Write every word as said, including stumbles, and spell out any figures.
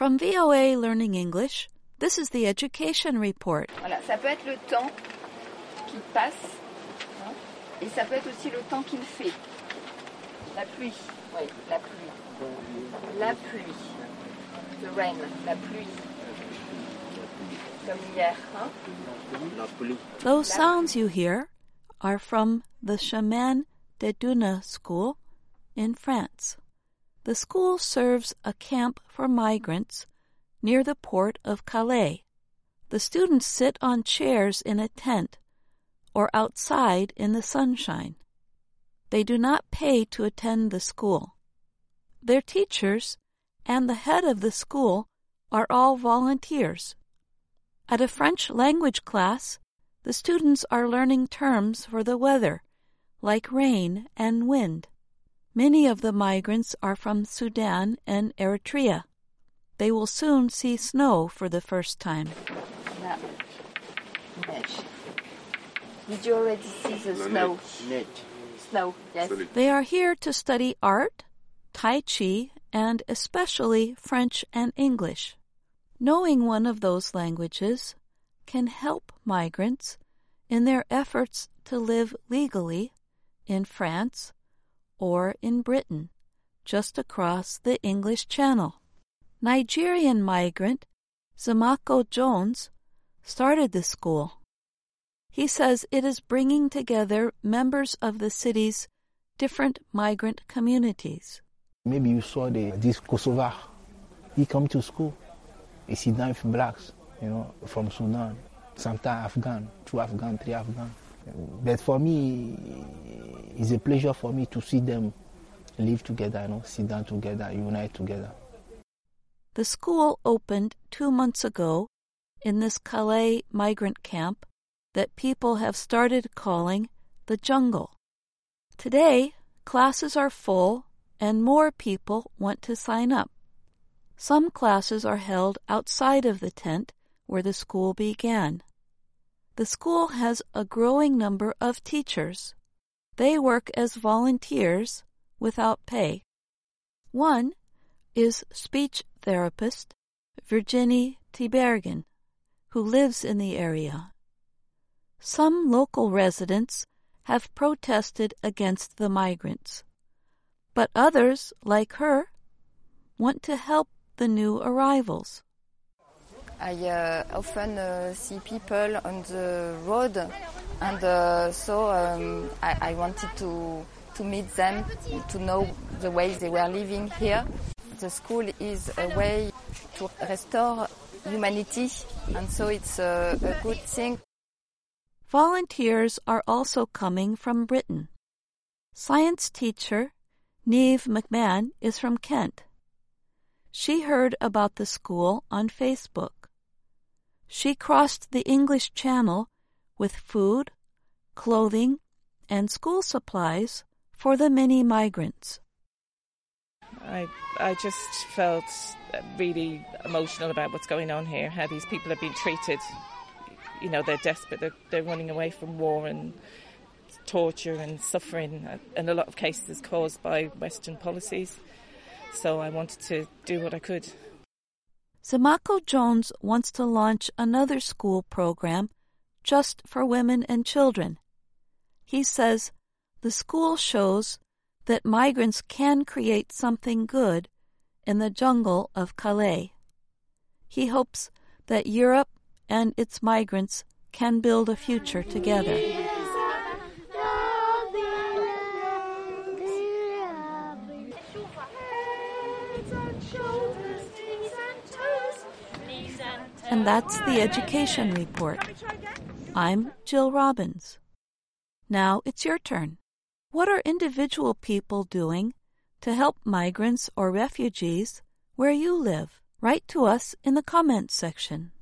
From V O A Learning English, this is the Education Report. Voilà, ça peut être le temps qui passe, hein, et ça peut être aussi le temps qu'il fait. La pluie, oui, la pluie. La pluie. The rain, la pluie. Comme hier, hein? La pluie. Those sounds you hear are from the Chemin de Duna School in France. The school serves a camp for migrants near the port of Calais. The students sit on chairs in a tent or outside in the sunshine. They do not pay to attend the school. Their teachers and the head of the school are all volunteers. At a French language class, the students are learning terms for the weather, like rain and wind. Many of the migrants are from Sudan and Eritrea. They will soon see snow for the first time. La neige. Did you already see the snow? Neige. Snow, yes. They are here to study art, Tai Chi, and especially French and English. Knowing one of those languages can help migrants in their efforts to live legally in France or in Britain, just across the English Channel. Nigerian migrant Zamako Jones started the school. He says it is bringing together members of the city's different migrant communities. Maybe you saw the, this Kosovar. He come to school. He sit down with blacks, you know, from Sudan, sometimes Afghan, two Afghan, three Afghan. But for me, it's a pleasure for me to see them live together, you know, sit down together, unite together. The school opened two months ago in this Calais migrant camp that people have started calling the jungle. Today, classes are full and more people want to sign up. Some classes are held outside of the tent where the school began. The school has a growing number of teachers. They work as volunteers without pay. One is speech therapist Virginie Tibergen, who lives in the area. Some local residents have protested against the migrants, but others, like her, want to help the new arrivals. I uh, often uh, see people on the road, and uh, so um, I, I wanted to to meet them, to know the ways they were living here. The school is a way to restore humanity, and so it's a, a good thing. Volunteers are also coming from Britain. Science teacher Niamh McMahon is from Kent. She heard about the school on Facebook. She crossed the English Channel with food, clothing, and school supplies for the many migrants. I I just felt really emotional about what's going on here, how these people are being treated. You know, they're desperate, they're, they're running away from war and torture and suffering, and a lot of cases caused by Western policies. So I wanted to do what I could. Zamako Jones wants to launch another school program just for women and children. He says the school shows that migrants can create something good in the jungle of Calais. He hopes that Europe and its migrants can build a future together. And that's the Education Report. I'm Jill Robbins. Now it's your turn. What are individual people doing to help migrants or refugees where you live? Write to us in the comments section.